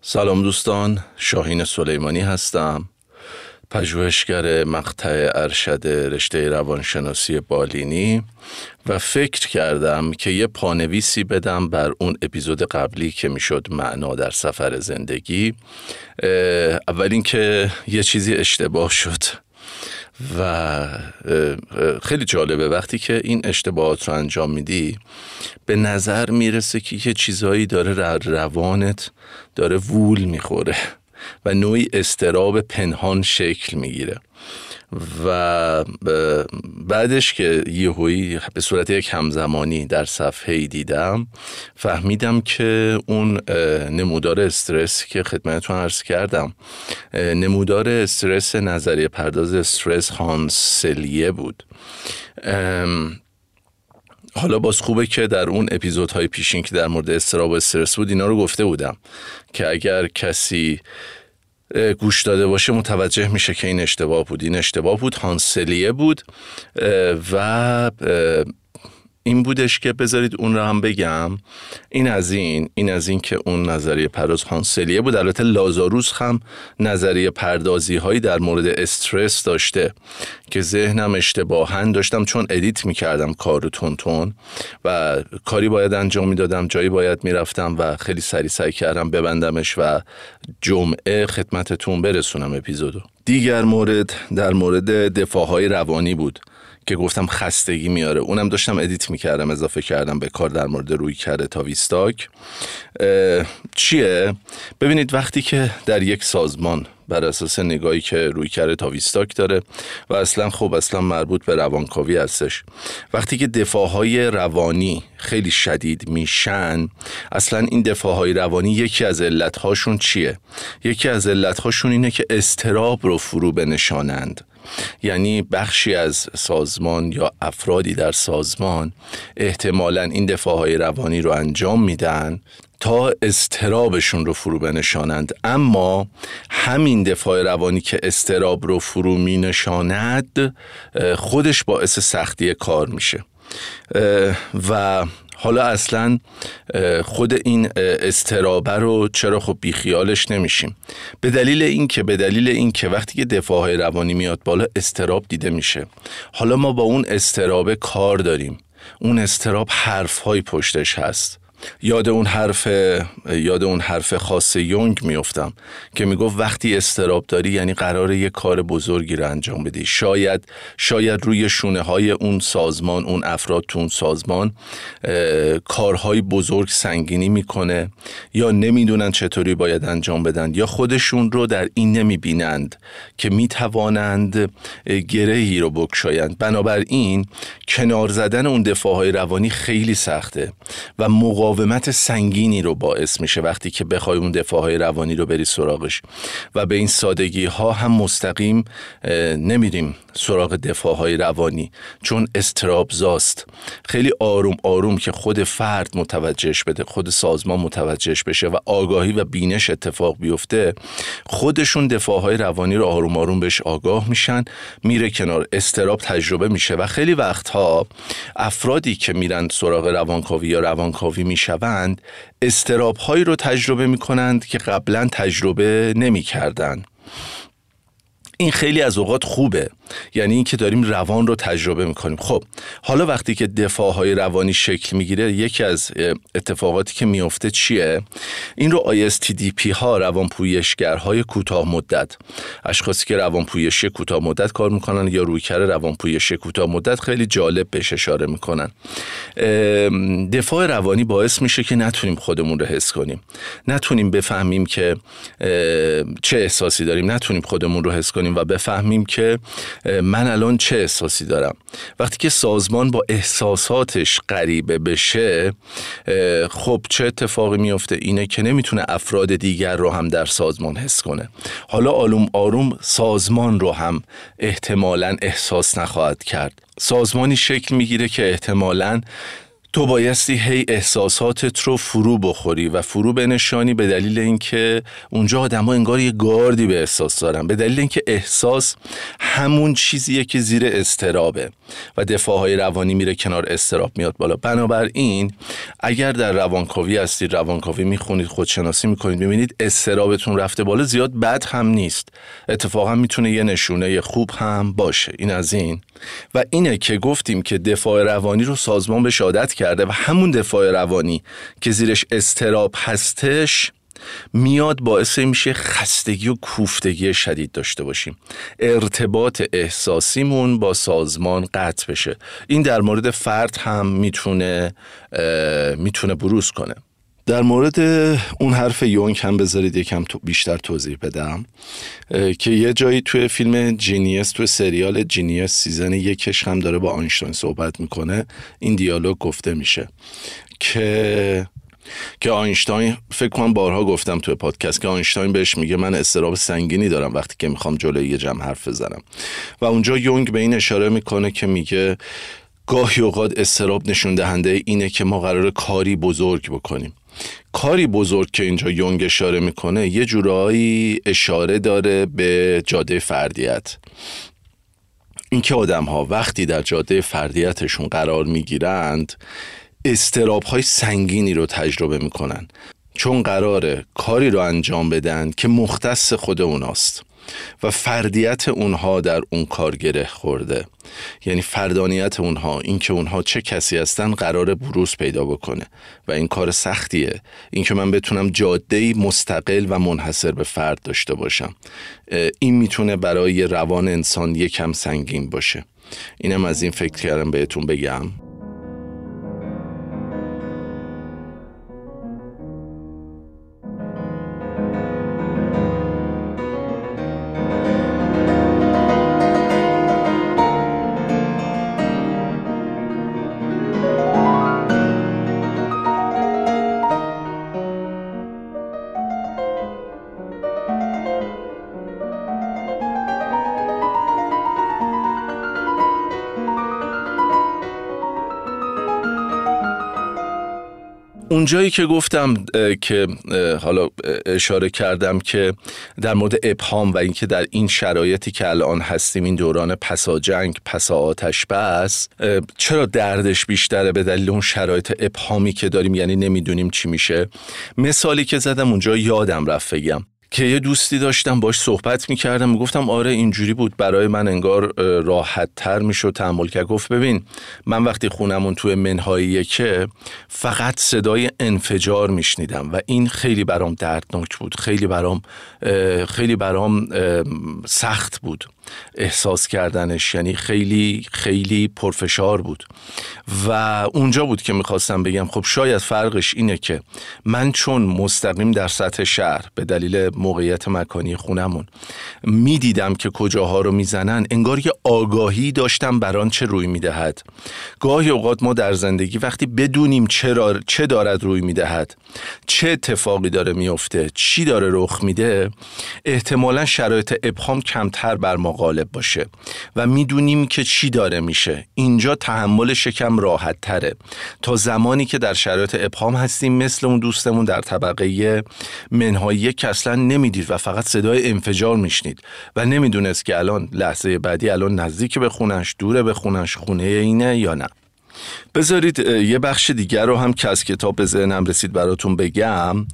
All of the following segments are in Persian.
سلام دوستان، شاهین سلیمانی هستم، پژوهشگر مقطع ارشد رشته روانشناسی بالینی و فکر کردم که یه پانویسی بدم بر اون اپیزود قبلی که میشد معنا در سفر زندگی. اول اینکه یه چیزی اشتباه شد و خیلی جالبه وقتی که این اشتباهات رو انجام میدی به نظر میرسه که یه چیزایی داره روانت داره وول میخوره و نوعی اضطراب پنهان شکل میگیره و بعدش که یهویی به صورت یک همزمانی در صفحه‌ای دیدم فهمیدم که اون نمودار استرس که خدمتتون عرض کردم نمودار استرس نظریه پرداز استرس هانسلیه بود. حالا باز خوبه که در اون اپیزودهای پیشین که در مورد اضطراب و استرس بود اینا رو گفته بودم که اگر کسی گوش داده باشه متوجه میشه که این اشتباه بود. هانسلیه بود و این بودش که بذارید اون رو هم بگم. این از این که اون نظریه پرداز هانسلیه بود. البته لازاروس هم نظریه پردازی هایی در مورد استرس داشته که ذهنم اشتباهاً داشتم چون ادیت میکردم کار رو تون و کاری باید انجام میدادم، جایی باید میرفتم و خیلی سعی کردم ببندمش و جمعه خدمتتون برسونم اپیزودو. دیگر مورد در مورد دفاعهای روانی بود که گفتم خستگی میاره، اونم داشتم ادیت میکردم، اضافه کردم به کار در مورد رویکرد تاویستاک. چیه؟ ببینید وقتی که در یک سازمان بر اساس نگاهی که رویکرد تاویستاک داره و اصلا مربوط به روانکاوی هستش، وقتی که دفاعهای روانی خیلی شدید میشن، اصلا این دفاعهای روانی یکی از علتهاشون چیه؟ یکی از علتهاشون اینه که اضطراب رو فرو بنشانند. یعنی بخشی از سازمان یا افرادی در سازمان احتمالاً این دفاعهای روانی رو انجام میدن تا اضطرابشون رو فرو بنشانند، اما همین دفاع روانی که اضطراب رو فرو می نشاند خودش باعث سختی کار میشه و حالا اصلا خود این اضطراب رو چرا خب بیخیالش نمیشیم؟ به دلیل اینکه وقتی که دفاعهای روانی میاد بالا اضطراب دیده میشه. حالا ما با اون اضطراب کار داریم، اون اضطراب حرفهای پشتش هست. یاد اون حرف خاص یونگ میافتم که میگفت وقتی اضطراب داری یعنی قراره یه کار بزرگی رو انجام بدی. شاید روی شونه های اون سازمان، اون افراد تو اون سازمان کارهای بزرگ سنگینی میکنه یا نمیدونن چطوری باید انجام بدن یا خودشون رو در این نمیبینند که میتوانند گرهی رو بگشایند. بنابراین کنار زدن اون دفاعهای روانی خیلی سخته و مقاومت سنگینی رو باعث میشه وقتی که بخوای اون دفاعهای روانی رو بری سراغش و به این سادگی ها هم مستقیم نمیریم سراغ دفاعهای روانی چون اضطراب زاست. خیلی آروم که خود فرد متوجهش بده، خود سازمان متوجهش بشه و آگاهی و بینش اتفاق بیفته، خودشون دفاعهای روانی رو آروم بهش آگاه میشن، میره کنار، اضطراب تجربه میشه و خیلی وقتها افرادی که میرن سراغ روانکاوی یا روانکاوی میشوند اضطراب‌هایی رو تجربه میکنند که قبلا تجربه نمیکردن. این خیلی از اوقات خوبه، یعنی این که داریم روان رو تجربه میکنیم. خب حالا وقتی که دفاعهای روانی شکل میگیره یکی از اتفاقاتی که میفته چیه؟ این رو ISTDP ها، روانپویشگرهای کوتاه مدت، اشخاصی که روانپویشی کوتاه مدت کار میکنن یا رویکرد روانپویشی کوتاه مدت خیلی جالب بهش اشاره میکنن. دفاع روانی باعث میشه که نتونیم خودمون رو حس کنیم، نتونیم بفهمیم که چه احساسی داریم، نتونیم خودمون رو حس کنیم و بفهمیم که من الان چه احساسی دارم. وقتی که سازمان با احساساتش غریبه بشه، خب چه اتفاقی میفته؟ اینه که نمیتونه افراد دیگر رو هم در سازمان حس کنه. حالا آروم سازمان رو هم احتمالاً احساس نخواهد کرد. سازمانی شکل میگیره که احتمالاً تو بایستی هی احساساتت رو فرو بخوری و فرو بنشانی، به دلیل اینکه اونجا آدم‌ها انگار یه گاردی به احساس دارن، به دلیل اینکه احساس همون چیزیه که زیر اضطرابه و دفاعهای روانی میره کنار، اضطراب میاد بالا. بنابراین اگر در روانکاوی هستید، روانکاوی میخونید، خودشناسی میکنید، میبینید اضطرابتون رفته بالا، زیاد بد هم نیست، اتفاقا میتونه یه نشونه خوب هم باشه. این از این. و اینه که گفتیم که دفاع روانی رو سازمان بهش عادت کرده و همون دفاع روانی که زیرش اضطراب هستش میاد باعث میشه خستگی و کوفتگی شدید داشته باشیم، ارتباط احساسیمون با سازمان قطع بشه. این در مورد فرد هم میتونه بروز کنه. در مورد اون حرف یونگ هم بذارید یکم بیشتر توضیح بدم که یه جایی توی فیلم جینیس، توی سریال جینیس سیزن 1 هم داره با آینشتاین صحبت میکنه. این دیالوگ گفته میشه که آینشتاین، فکر کنم بارها گفتم توی پادکست، که آینشتاین بهش میگه من اضطراب سنگینی دارم وقتی که میخوام جلوی یه جمع حرف بزنم. و اونجا یونگ به این اشاره میکنه که میگه گاهی اوقات اضطراب نشون دهنده اینه که ما قراره کاری بزرگ بکنیم. کاری بزرگ که اینجا یونگ اشاره میکنه یه جورایی اشاره داره به جاده فردیت. اینکه آدم‌ها وقتی در جاده فردیتشون قرار میگیرند اضطراب‌های سنگینی رو تجربه میکنن، چون قراره کاری رو انجام بدن که مختص خود اوناست و فردیت اونها در اون کار گره خورده. یعنی فردانیت اونها، این که اونها چه کسی هستن، قراره بروز پیدا بکنه و این کار سختیه. این که من بتونم جاده‌ای مستقل و منحصر به فرد داشته باشم، این میتونه برای روان انسان یکم سنگین باشه. اینم از این فکر کردم بهتون بگم. اونجایی که گفتم که حالا اشاره کردم که در مورد ابهام و اینکه در این شرایطی که الان هستیم، این دوران پسا جنگ، پسا آتش بس، چرا دردش بیشتره؟ به دلیل اون شرایط ابهامی که داریم، یعنی نمیدونیم چی میشه. مثالی که زدم اونجا یادم رفت بگم که یه دوستی داشتم باش صحبت میکردم، میگفتم آره اینجوری بود، برای من انگار راحت تر میشد تحمل کرد. گفت ببین من وقتی خونمون توی منهای که فقط صدای انفجار میشنیدم و این خیلی برام دردناک بود، خیلی برام سخت بود احساس کردنش، یعنی خیلی خیلی پرفشار بود. و اونجا بود که میخواستم بگم خب شاید فرقش اینه که من چون مستقیم در سطح شهر به دلیل موقعیت مکانی خونمون میدیدم که کجاها رو میزنن، انگار یه آگاهی داشتم بران چه روی میدهد. گاهی اوقات ما در زندگی وقتی بدونیم چه دارد روی میدهد، چه اتفاقی داره میفته، چی داره رخ میده، احتمالا شرایط ابهام کمتر بر ما غالب باشه و میدونیم که چی داره میشه. اینجا تحملش کم راحت تره تا زمانی که در شرایط ابهام هستیم، مثل اون دوستمون در طبقه منهای که اصلا نمیدید و فقط صدای انفجار میشنید و نمیدونست که الان لحظه بعدی الان نزدیک به خونش، دوره به خونش، خونه اینه یا نه. بذارید یه بخش دیگر رو هم که از کتاب به ذهنم رسید براتون بگم.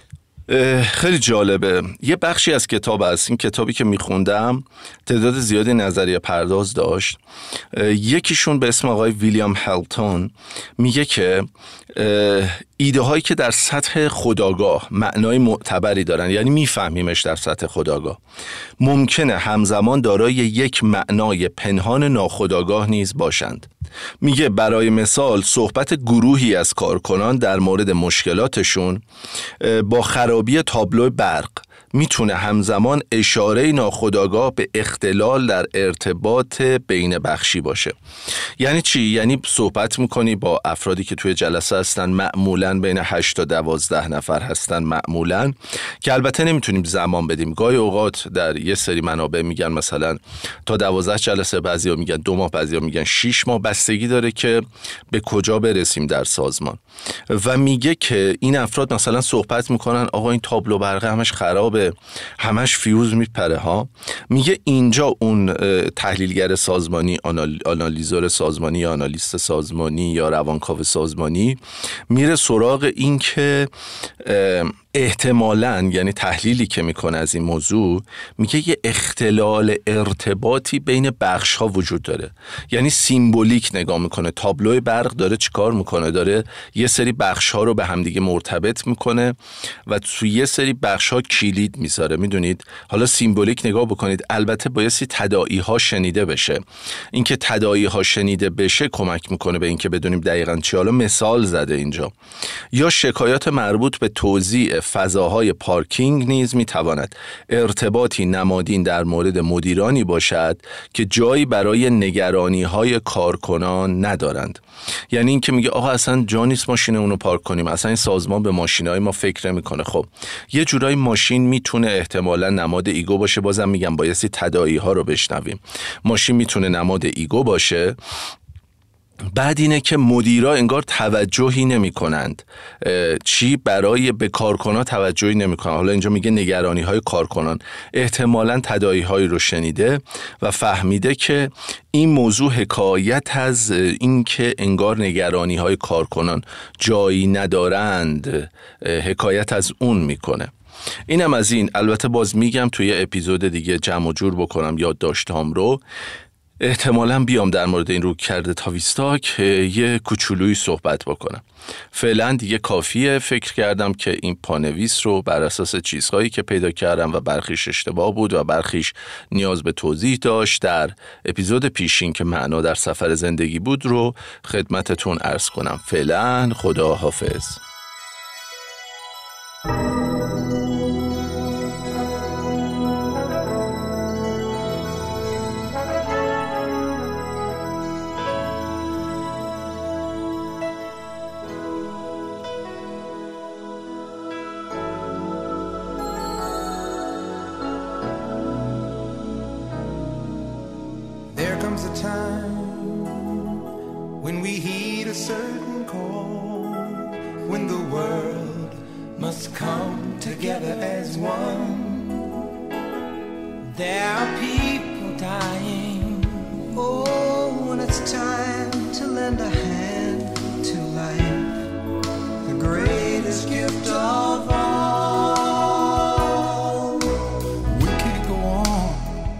خیلی جالبه، یه بخشی از کتاب هست، این کتابی که میخوندم تعداد زیادی نظریه پرداز داشت. یکیشون به اسم آقای ویلیام هلتون میگه که ایده هایی که در سطح خودآگاه معنای معتبری دارن، یعنی میفهمیمش در سطح خودآگاه، ممکنه همزمان دارای یک معنای پنهان ناخودآگاه نیز باشند. میگه برای مثال صحبت گروهی از کارکنان در مورد مشکلاتشون با خرابی تابلو برق میتونه همزمان اشاره ناخودآگاه به اختلال در ارتباط بین بخشی باشه. یعنی چی؟ یعنی صحبت میکنی با افرادی که توی جلسه هستن، معمولاً بین 8 تا 12 نفر هستن معمولاً، که البته نمیتونیم زمان بدیم. گاهی اوقات در یه سری منابع میگن مثلا تا 12 جلسه، بعضیا میگن 2 ماه، بعضیا میگن 6 ماه، بستگی داره که به کجا برسیم در سازمان. و میگه که این افراد مثلا صحبت میکنن آقا این تابلو برقه همش خرابه، همش فیوز میپره ها. میگه اینجا اون تحلیلگر سازمانی، آنالیزور سازمانی یا آنالیست سازمانی یا روانکاو سازمانی میره سراغ این که احتمالاً، یعنی تحلیلی که میکنه از این موضوع، میگه یه اختلال ارتباطی بین بخش ها وجود داره. یعنی سیمبولیک نگاه میکنه، تابلوی برق داره چیکار میکنه؟ داره یه سری بخش ها رو به همدیگه مرتبط میکنه و توی یه سری بخش ها کلید میذاره. میدونید حالا سیمبولیک نگاه بکنید، البته بایستی تداعی ها شنیده بشه. اینکه تداعی ها شنیده بشه کمک میکنه به اینکه بدونیم دقیقاً چی. حالا مثال زده اینجا، یا شکایات مربوط به توزیع فضاهای پارکینگ نیز میتواند ارتباطی نمادین در مورد مدیرانی باشد که جایی برای نگرانی‌های کارکنان ندارند. یعنی این که میگه آقا اصلا جا نیست ماشین اونو پارک کنیم، اصلا این سازمان به ماشینای ما فکر نمیکنه. خب یه جورایی ماشین میتونه احتمالاً نماد ایگو باشه. بازم میگم بایستی تداعی‌ها رو بشنویم. ماشین میتونه نماد ایگو باشه. بعد اینه که مدیرا انگار توجهی نمی کنند، چی برای به کارکنان توجهی نمی کنند. حالا اینجا میگه نگرانی های کارکنان، احتمالاً تداعی هایی رو شنیده و فهمیده که این موضوع حکایت از این که انگار نگرانی های کارکنان جایی ندارند، حکایت از اون میکنه. اینم از این. البته باز میگم توی اپیزود دیگه جمع و جور بکنم یادداشتام رو، احتمالاً بیام در مورد این رویکرد تاویستاک یه کوچولویی صحبت بکنم. فعلا دیگه کافیه. فکر کردم که این پانویس رو بر اساس چیزهایی که پیدا کردم و برخیش اشتباه بود و برخیش نیاز به توضیح داشت در اپیزود پیشین که معنا در سفر زندگی بود رو خدمتتون عرض کنم. فعلا خدا حافظ. A time when we heed a certain call, when the world must come together as one. There are people dying. Oh, when it's time to lend a hand to life, the greatest gift of all. We can't go on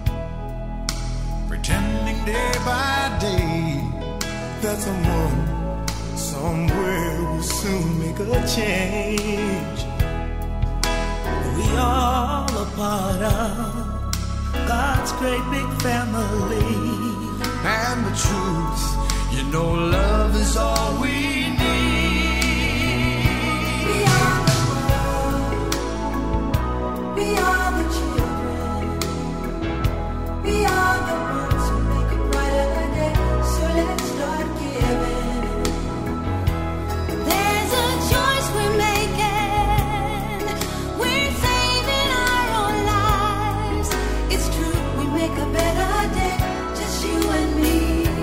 pretending day by day that someone somewhere will soon make a change. We all a part of God's great big family, and the truth, you know, love is all we need. We are the world, we are the children, we are the ones who make a brighter day. So let's start giving. There's a choice we're making. We're saving our own lives. It's true, we make a better day, just you and me.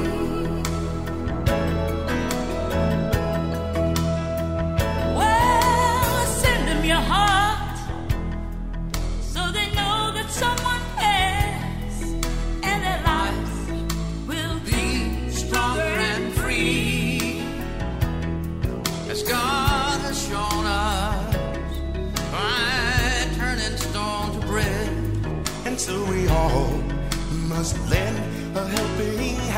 Well, send them your heart so they know that someone cares, and their lives will be stronger and free, as God has shown us by turning stone to bread. And so we all must lend a helping